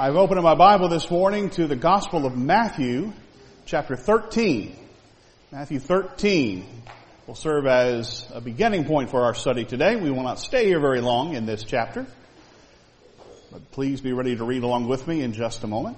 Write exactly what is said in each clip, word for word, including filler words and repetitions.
I've opened up my Bible this morning to the Gospel of Matthew, chapter thirteen. Matthew thirteen will serve as a beginning point for our study today. We will not stay here very long in this chapter, but please be ready to read along with me in just a moment.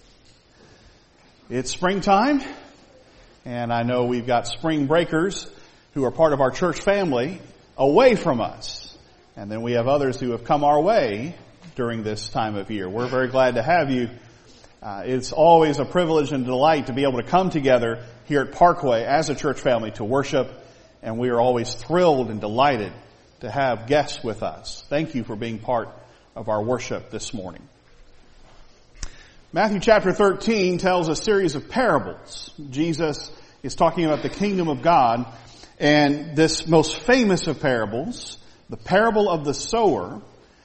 It's springtime, and I know we've got spring breakers who are part of our church family away from us. And then we have others who have come our way during this time of year. We're very glad to have you. Uh, it's always a privilege and delight to be able to come together here at Parkway as a church family to worship, and we are always thrilled and delighted to have guests with us. Thank you for being part of our worship this morning. Matthew chapter thirteen tells a series of parables. Jesus is talking about the kingdom of God, and this most famous of parables, the parable of the sower,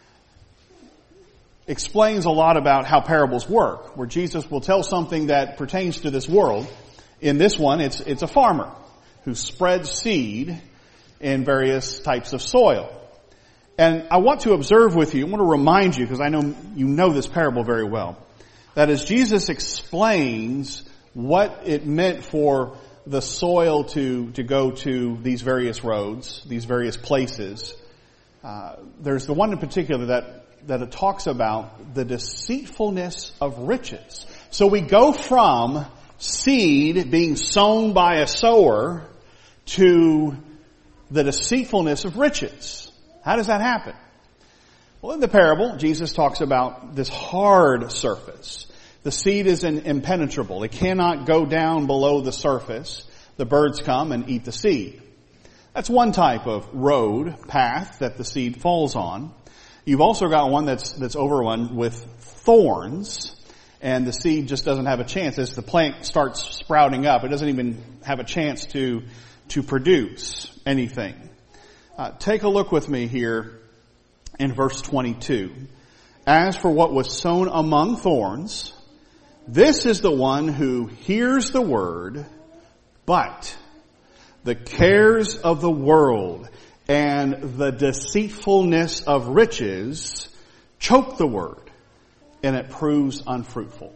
explains a lot about how parables work, where Jesus will tell something that pertains to this world. In this one, it's it's a farmer who spreads seed in various types of soil. And I want to observe with you, I want to remind you, because I know you know this parable very well, that as Jesus explains what it meant for the soil to, to go to these various roads, these various places, uh, there's the one in particular that that it talks about the deceitfulness of riches. So we go from seed being sown by a sower to the deceitfulness of riches. How does that happen? Well, in the parable, Jesus talks about this hard surface. The seed is impenetrable. It cannot go down below the surface. The birds come and eat the seed. That's one type of road, path that the seed falls on. You've also got one that's that's overrun with thorns, and the seed just doesn't have a chance. As the plant starts sprouting up, it doesn't even have a chance to to produce anything. Uh, take a look with me here in verse twenty-two. As for what was sown among thorns, this is the one who hears the word, but the cares of the world and the deceitfulness of riches choke the word, and it proves unfruitful.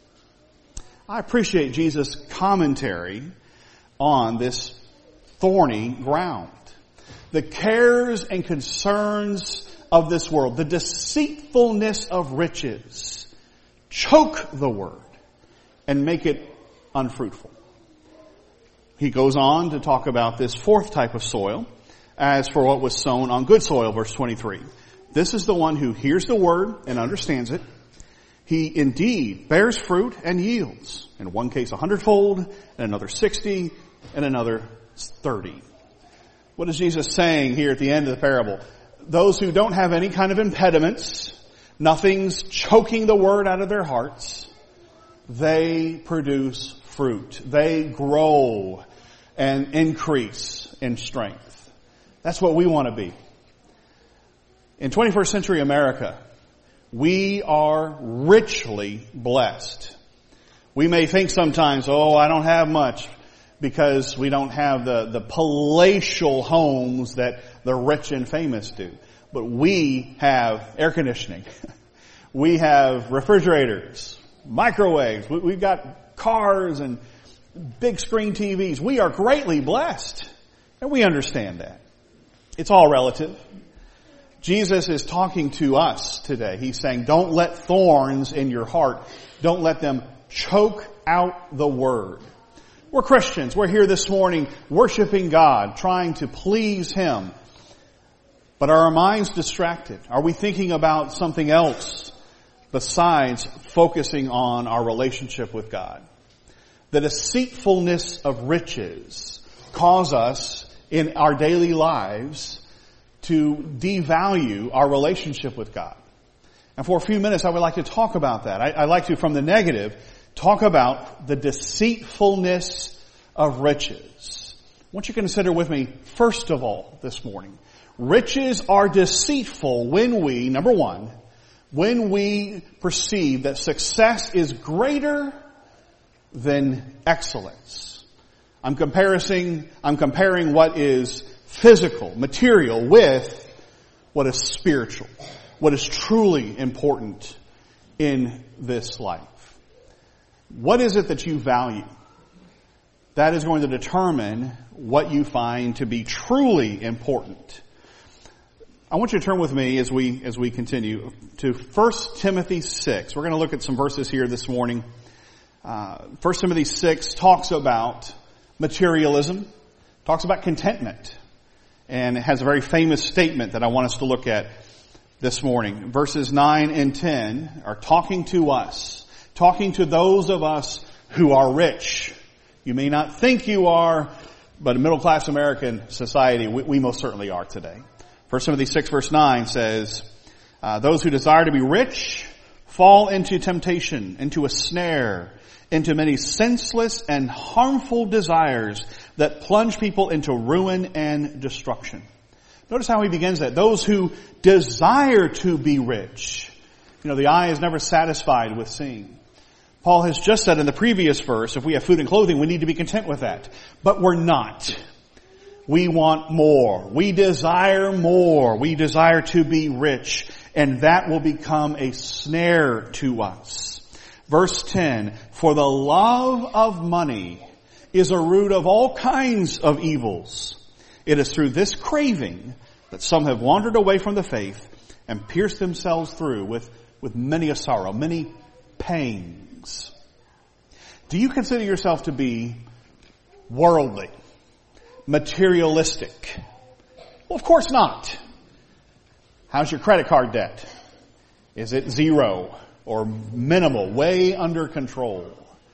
I appreciate Jesus' commentary on this thorny ground. The cares and concerns of this world, the deceitfulness of riches, choke the word and make it unfruitful. He goes on to talk about this fourth type of soil. As for what was sown on good soil, verse twenty-three. This is the one who hears the word and understands it. He indeed bears fruit and yields. In one case a hundredfold, and another sixty, and another thirty. What is Jesus saying here at the end of the parable? Those who don't have any kind of impediments, nothing's choking the word out of their hearts, they produce fruit. They grow and increase in strength. That's what we want to be. In twenty-first century America, we are richly blessed. We may think sometimes, oh, I don't have much, because we don't have the, the palatial homes that the rich and famous do. But we have air conditioning. We have refrigerators, microwaves. We've got cars and big screen T Vs. We are greatly blessed. And we understand that. It's all relative. Jesus is talking to us today. He's saying, don't let thorns in your heart, don't let them choke out the word. We're Christians. We're here this morning worshiping God, trying to please Him. But are our minds distracted? Are we thinking about something else besides focusing on our relationship with God? The deceitfulness of riches cause us in our daily lives to devalue our relationship with God. And for a few minutes I would like to talk about that. I, I'd like to, from the negative, talk about the deceitfulness of riches. I want you to consider with me, first of all, this morning, riches are deceitful when we, number one, when we perceive that success is greater than excellence. I'm comparing, I'm comparing what is physical, material, with what is spiritual, what is truly important in this life? What is it that you value? That is going to determine what you find to be truly important. I want you to turn with me as we as we continue to First Timothy six. We're going to look at some verses here this morning. Uh, First Timothy six talks about materialism, talks about contentment, and it has a very famous statement that I want us to look at this morning. Verses nine and ten are talking to us, talking to those of us who are rich. You may not think you are, but in middle-class American society, we, we most certainly are today. First Timothy six verse nine says, uh, those who desire to be rich fall into temptation, into a snare, into many senseless and harmful desires that plunge people into ruin and destruction. Notice how he begins that. Those who desire to be rich. You know, the eye is never satisfied with seeing. Paul has just said in the previous verse, if we have food and clothing, we need to be content with that. But we're not. We want more. We desire more. We desire to be rich. And that will become a snare to us. Verse ten, for the love of money is a root of all kinds of evils. It is through this craving that some have wandered away from the faith and pierced themselves through with, with many a sorrow, many pangs. Do you consider yourself to be worldly? Materialistic? Well, of course not. How's your credit card debt? Is it zero or minimal, way under control?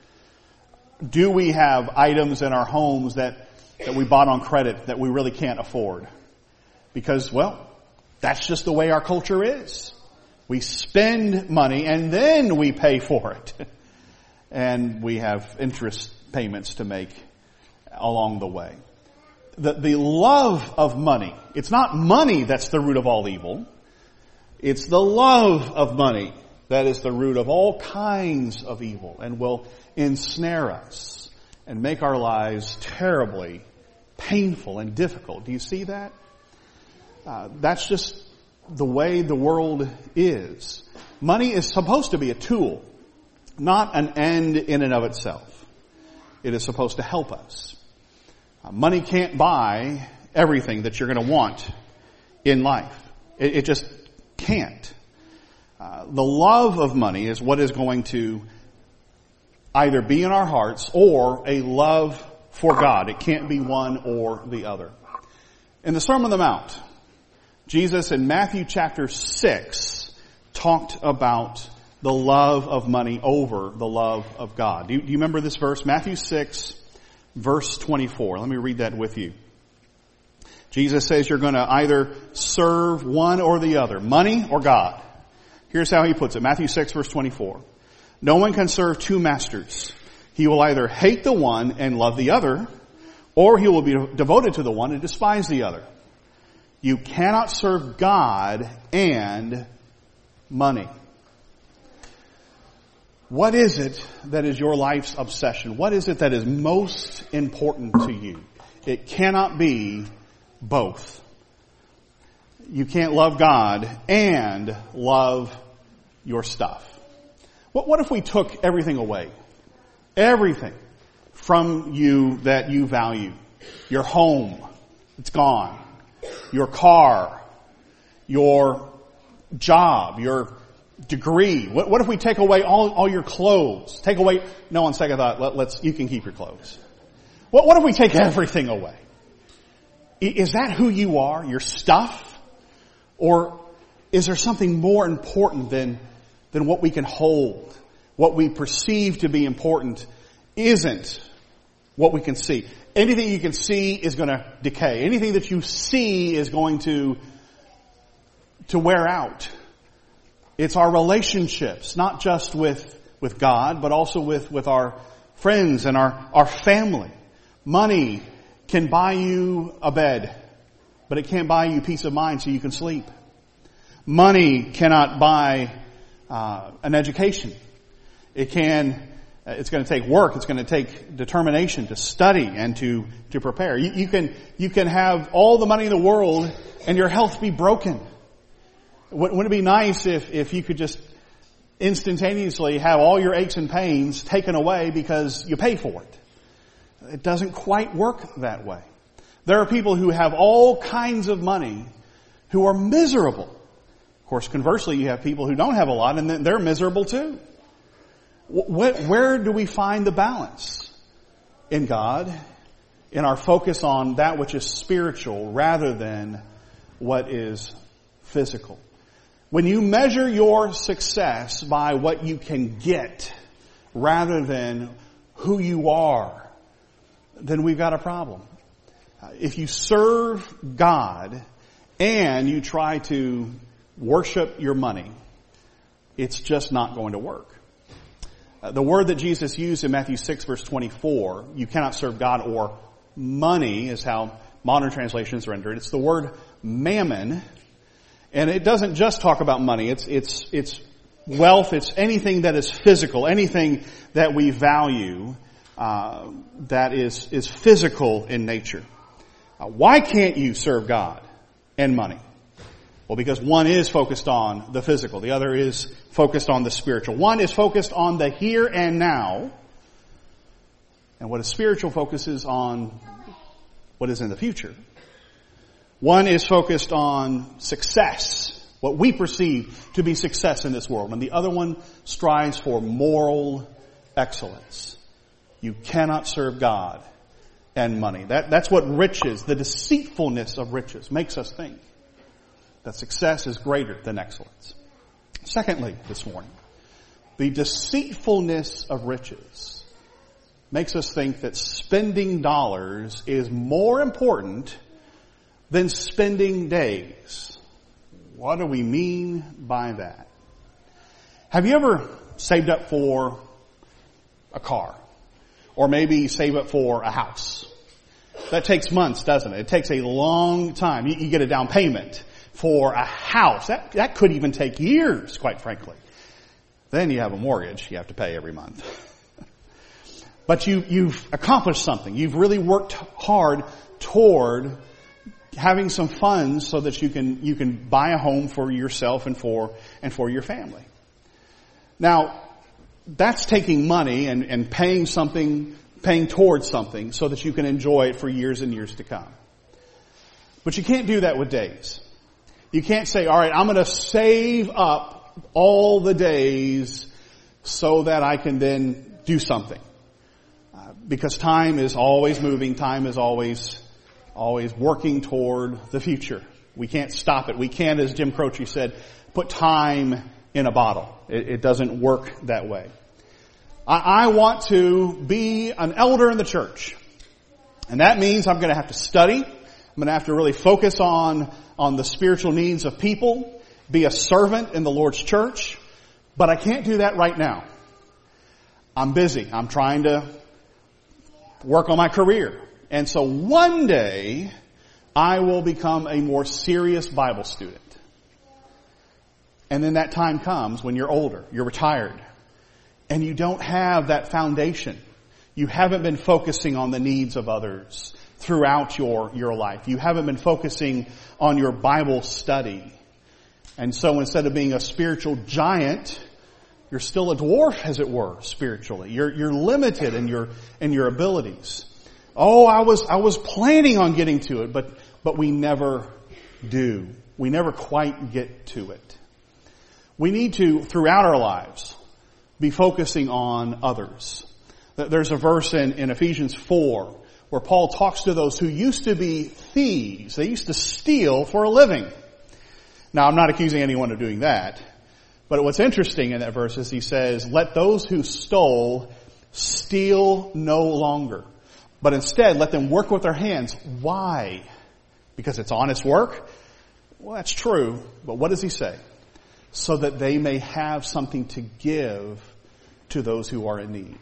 Do we have items in our homes that, that we bought on credit that we really can't afford? Because, well, that's just the way our culture is. We spend money and then we pay for it. And we have interest payments to make along the way. The, the love of money, it's not money that's the root of all evil. It's the love of money that is the root of all kinds of evil and will ensnare us and make our lives terribly painful and difficult. Do you see that? Uh, that's just the way the world is. Money is supposed to be a tool, not an end in and of itself. It is supposed to help us. Uh, money can't buy everything that you're going to want in life. It, it just can't. Uh, the love of money is what is going to either be in our hearts or a love for God. It can't be one or the other. In the Sermon on the Mount, Jesus in Matthew chapter six talked about the love of money over the love of God. Do you, do you remember this verse? Matthew six verse twenty-four. Let me read that with you. Jesus says you're going to either serve one or the other, money or God. Here's how he puts it. Matthew six verse twenty-four. No one can serve two masters. He will either hate the one and love the other, or he will be devoted to the one and despise the other. You cannot serve God and money. What is it that is your life's obsession? What is it that is most important to you? It cannot be both. You can't love God and love your stuff. What, what if we took everything away? Everything from you that you value. Your home, it's gone. Your car, your job, your degree. What, what if we take away all, all your clothes? Take away, no, on second thought, let, let's, you can keep your clothes. What, what if we take everything away? Is that who you are, your stuff? Or is there something more important than, than what we can hold? What we perceive to be important isn't what we can see. Anything you can see is going to decay. Anything that you see is going to, to wear out. It's our relationships, not just with, with God, but also with, with our friends and our, our family. Money can buy you a bed, but it can't buy you peace of mind so you can sleep. Money cannot buy uh, an education. It can, it's going to take work. It's going to take determination to study and to, to prepare. You, you can, you can have all the money in the world and your health be broken. Wouldn't it be nice if, if you could just instantaneously have all your aches and pains taken away because you pay for it. It doesn't quite work that way. There are people who have all kinds of money who are miserable. Of course, conversely, you have people who don't have a lot and they're miserable too. Where do we find the balance? In God, in our focus on that which is spiritual rather than what is physical. When you measure your success by what you can get rather than who you are, then we've got a problem. If you serve God and you try to worship your money, it's just not going to work. Uh, the word that Jesus used in Matthew six verse twenty-four, you cannot serve God or money is how modern translations render it. It's the word mammon. And it doesn't just talk about money. It's, it's, it's wealth. It's anything that is physical, anything that we value, uh, that is, is physical in nature. Uh, why can't you serve God and money? Well, because one is focused on the physical. The other is focused on the spiritual. One is focused on the here and now. And what is spiritual focuses on what is in the future. One is focused on success, what we perceive to be success in this world. And the other one strives for moral excellence. You cannot serve God and money. That, that's what riches, the deceitfulness of riches, makes us think that success is greater than excellence. Secondly, this morning, the deceitfulness of riches makes us think that spending dollars is more important than spending days. What do we mean by that? Have you ever saved up for a car? Or maybe save up for a house? That takes months, doesn't it? It takes a long time. You, you get a down payment for a house. That, that could even take years, quite frankly. Then you have a mortgage you have to pay every month. But you, you've accomplished something. You've really worked hard toward having some funds so that you can, you can buy a home for yourself and for, and for your family. Now, that's taking money and, and paying something, paying towards something so that you can enjoy it for years and years to come. But you can't do that with days. You can't say, all right, I'm going to save up all the days so that I can then do something. Uh, because time is always moving. Time is always Always working toward the future. We can't stop it. We can't, as Jim Croce said, put time in a bottle. It, it doesn't work that way. I, I want to be an elder in the church. And that means I'm going to have to study. I'm going to have to really focus on, on the spiritual needs of people, be a servant in the Lord's church. But I can't do that right now. I'm busy. I'm trying to work on my career. And so one day, I will become a more serious Bible student. And then that time comes when you're older, you're retired, and you don't have that foundation. You haven't been focusing on the needs of others throughout your, your life. You haven't been focusing on your Bible study. And so instead of being a spiritual giant, you're still a dwarf, as it were, spiritually. You're, you're limited in your, in your abilities. Oh, I was, I was planning on getting to it, but, but we never do. We never quite get to it. We need to, throughout our lives, be focusing on others. There's a verse in, in Ephesians four where Paul talks to those who used to be thieves. They used to steal for a living. Now, I'm not accusing anyone of doing that. But what's interesting in that verse is he says, let those who stole steal no longer. But instead, let them work with their hands. Why? Because it's honest work? Well, that's true. But what does he say? So that they may have something to give to those who are in need.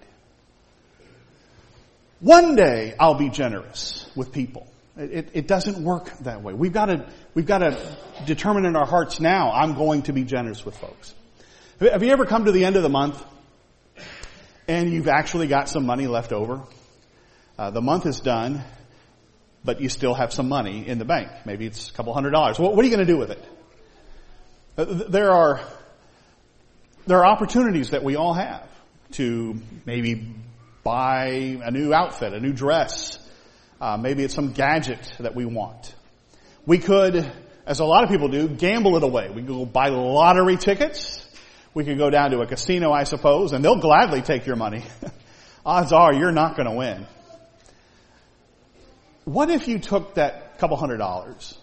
One day, I'll be generous with people. It, it, it doesn't work that way. We've got to, we've got to determine in our hearts now, I'm going to be generous with folks. Have you ever come to the end of the month and you've actually got some money left over? Uh, the month is done, but you still have some money in the bank. Maybe it's a couple hundred dollars. What, what are you going to do with it? Uh, there are there are opportunities that we all have to maybe buy a new outfit, a new dress. Uh, maybe it's some gadget that we want. We could, as a lot of people do, gamble it away. We could go buy lottery tickets. We could go down to a casino, I suppose, and they'll gladly take your money. Odds are you're not going to win. What if you took that couple hundred dollars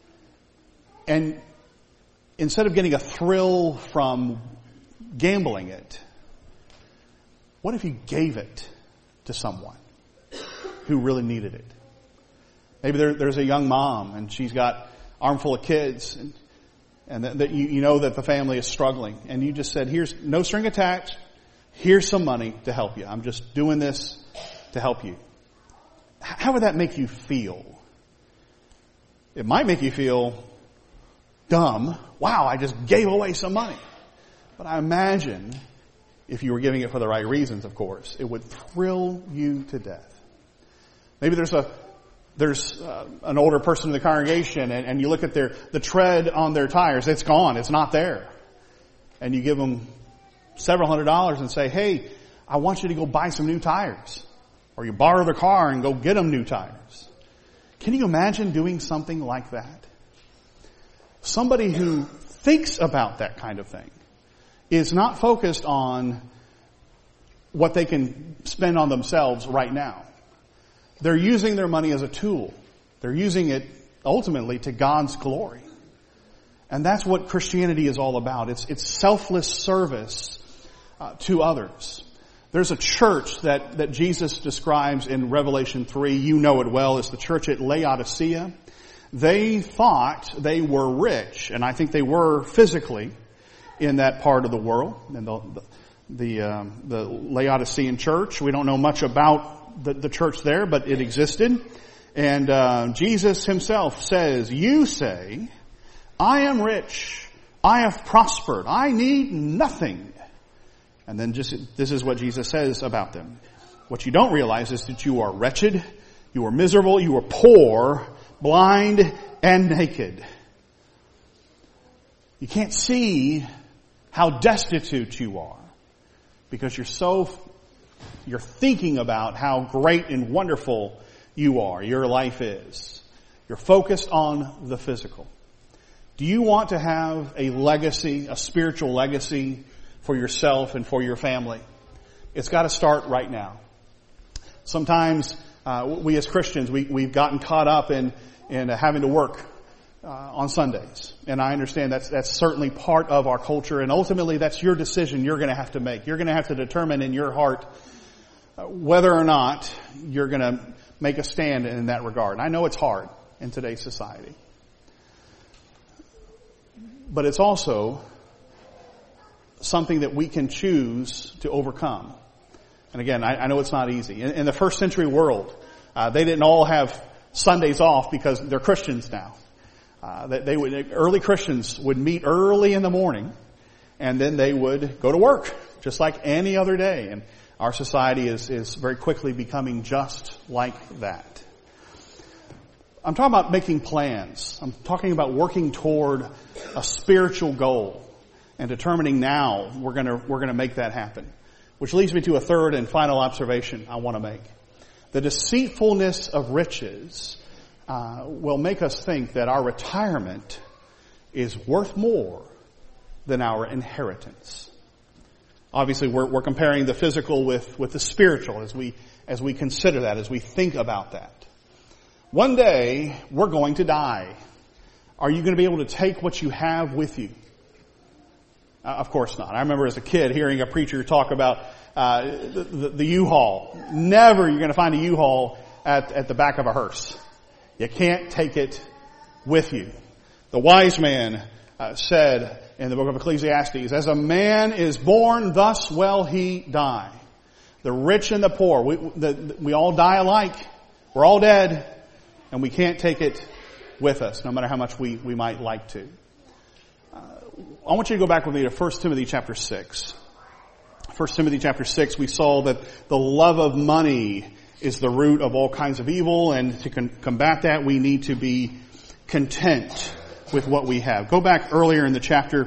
and instead of getting a thrill from gambling it, what if you gave it to someone who really needed it? Maybe there, there's a young mom and she's got an armful of kids and, and that, that you, you know that the family is struggling, and you just said, here's no string attached, here's some money to help you. I'm just doing this to help you. How would that make you feel? It might make you feel dumb. Wow, I just gave away some money. But I imagine if you were giving it for the right reasons, of course, it would thrill you to death. Maybe there's a there's uh, an older person in the congregation, and, and you look at their the tread on their tires. It's gone. It's not there. And you give them several hundred dollars and say, hey, I want you to go buy some new tires. Or you borrow their car and go get them new tires. Can you imagine doing something like that? Somebody who thinks about that kind of thing is not focused on what they can spend on themselves right now. They're using their money as a tool. They're using it ultimately to God's glory. And that's what Christianity is all about. It's, it's selfless service uh, to others. There's a church that, that Jesus describes in Revelation three. You know it well. It's the church at Laodicea. They thought they were rich, and I think they were physically in that part of the world. And the the, the, um, the Laodicean church, we don't know much about the, the church there, but it existed. And uh, Jesus himself says, you say, I am rich, I have prospered, I need nothing. And then just this is what Jesus says about them. What you don't realize is that you are wretched, you are miserable, you are poor, blind, and naked. You can't see how destitute you are because you're so, you're thinking about how great and wonderful you are, your life is. You're focused on the physical. Do you want to have a legacy, a spiritual legacy for yourself and for your family? It's got to start right now. Sometimes uh, we as Christians, we, we've gotten caught up in, in uh, having to work uh, on Sundays. And I understand that's, that's certainly part of our culture. And ultimately, that's your decision you're going to have to make. You're going to have to determine in your heart uh, whether or not you're going to make a stand in that regard. And I know it's hard in today's society. But it's also something that we can choose to overcome. And again, I, I know it's not easy. In, in the first century world, uh, they didn't all have Sundays off because they're Christians now. Uh, they, they would, early Christians would meet early in the morning, and then they would go to work, just like any other day. And our society is, is very quickly becoming just like that. I'm talking about making plans. I'm talking about working toward a spiritual goal and determining now we're going to we're going to make that happen. Which leads me to a third and final observation I want to make. The deceitfulness of riches uh, will make us think that our retirement is worth more than our inheritance. Obviously, we're, we're comparing the physical with, with the spiritual as we as we consider that, as we think about that. One day, we're going to die. Are you going to be able to take what you have with you? Uh, of course not. I remember as a kid hearing a preacher talk about uh, the, the, the U-Haul. Never you're going to find a U-Haul at, at the back of a hearse. You can't take it with you. The wise man uh, said in the book of Ecclesiastes, as a man is born, thus will he die. The rich and the poor, we, the, we all die alike. We're all dead. And we can't take it with us, no matter how much we, we might like to. Uh, I want you to go back with me to First Timothy chapter six. First Timothy chapter six, we saw that the love of money is the root of all kinds of evil, and to con- combat that, we need to be content with what we have. Go back earlier in the chapter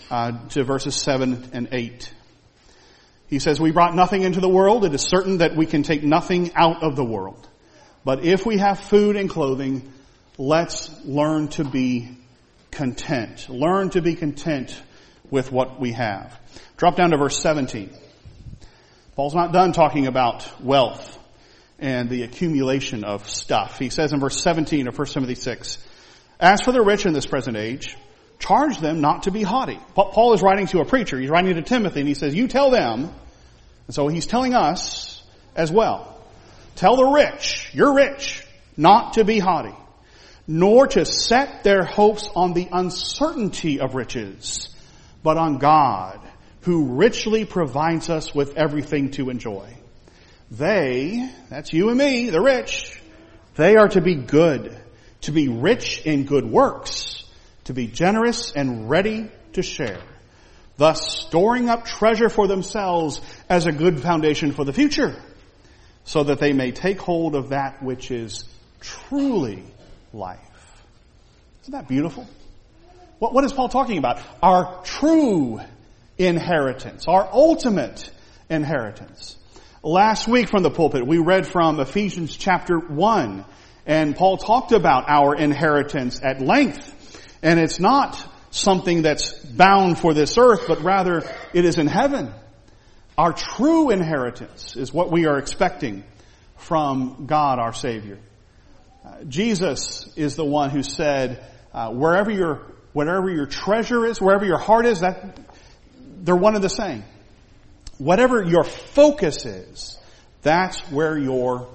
uh, to verses seven and eight. He says, we brought nothing into the world. It is certain that we can take nothing out of the world. But if we have food and clothing, let's learn to be content. Learn to be content with what we have. Drop down to verse seventeen. Paul's not done talking about wealth and the accumulation of stuff. He says in verse seventeen of First Timothy six, as for the rich in this present age, charge them not to be haughty. Paul is writing to a preacher. He's writing to Timothy, and he says, you tell them. And so he's telling us as well. Tell the rich, you're rich, not to be haughty, nor to set their hopes on the uncertainty of riches, but on God, who richly provides us with everything to enjoy. They, that's you and me, the rich, they are to be good, to be rich in good works, to be generous and ready to share, thus storing up treasure for themselves as a good foundation for the future, so that they may take hold of that which is truly life. Isn't that beautiful? What, what is Paul talking about? Our true inheritance, our ultimate inheritance. Last week from the pulpit, we read from Ephesians chapter one, and Paul talked about our inheritance at length. And it's not something that's bound for this earth, but rather it is in heaven. Our true inheritance is what we are expecting from God our Savior. Uh, Jesus is the one who said, uh, wherever your wherever your treasure is, wherever your heart is, that they're one and the same. Whatever your focus is, that's where your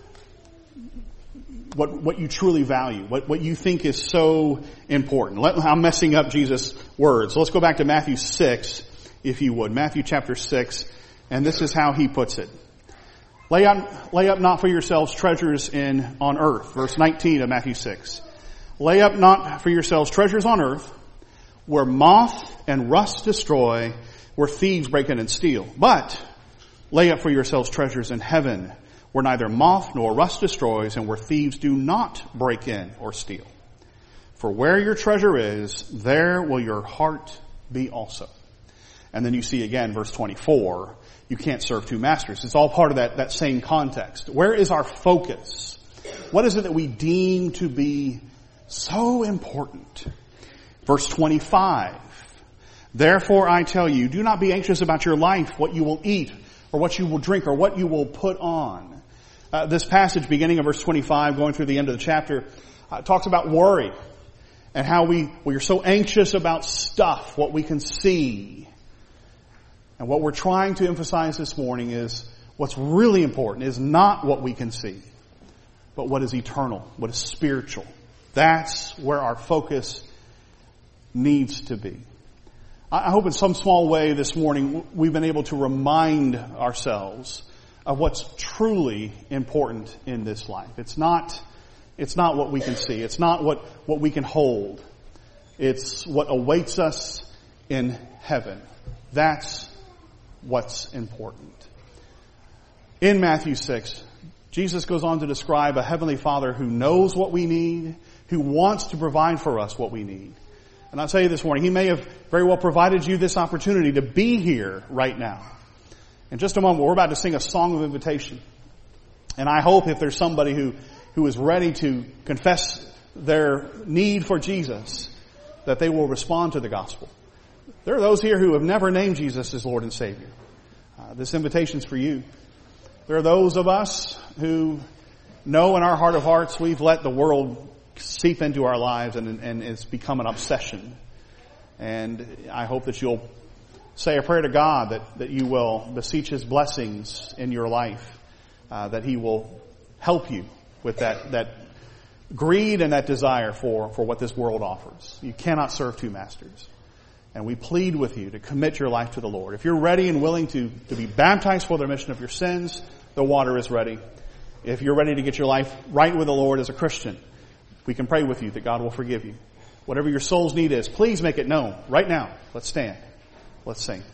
what what you truly value, what what you think is so important. Let, I'm messing up Jesus' words. So let's go back to Matthew six, if you would. Matthew chapter six, and this is how he puts it. Lay up, lay up not for yourselves treasures in on earth. Verse nineteen of Matthew six. Lay up not for yourselves treasures on earth, where moth and rust destroy, where thieves break in and steal. But lay up for yourselves treasures in heaven, where neither moth nor rust destroys, and where thieves do not break in or steal. For where your treasure is, there will your heart be also. And then you see again, verse twenty-four, you can't serve two masters. It's all part of that, that same context. Where is our focus? What is it that we deem to be so important? Verse twenty-five, therefore I tell you, do not be anxious about your life, what you will eat, or what you will drink, or what you will put on. Uh, this passage, beginning of verse twenty-five, going through the end of the chapter, uh, talks about worry and how we, we are so anxious about stuff, what we can see. And what we're trying to emphasize this morning is what's really important is not what we can see, but what is eternal, what is spiritual. That's where our focus needs to be. I hope in some small way this morning we've been able to remind ourselves of what's truly important in this life. It's not, it's not what we can see. It's not what, what we can hold. It's what awaits us in heaven. That's what's important. In Matthew six, Jesus goes on to describe a heavenly Father who knows what we need, who wants to provide for us what we need. And I'll tell you this morning, He may have very well provided you this opportunity to be here right now. In just a moment, we're about to sing a song of invitation. And I hope if there's somebody who, who is ready to confess their need for Jesus, that they will respond to the gospel. There are those here who have never named Jesus as Lord and Savior. Uh, this invitation's for you. There are those of us who know in our heart of hearts we've let the world seep into our lives and, and it's become an obsession. And I hope that you'll say a prayer to God that, that you will beseech His blessings in your life, uh, that He will help you with that, that greed and that desire for, for what this world offers. You cannot serve two masters. And we plead with you to commit your life to the Lord. If you're ready and willing to, to be baptized for the remission of your sins, the water is ready. If you're ready to get your life right with the Lord as a Christian, we can pray with you that God will forgive you. Whatever your soul's need is, please make it known right now. Let's stand. Let's sing.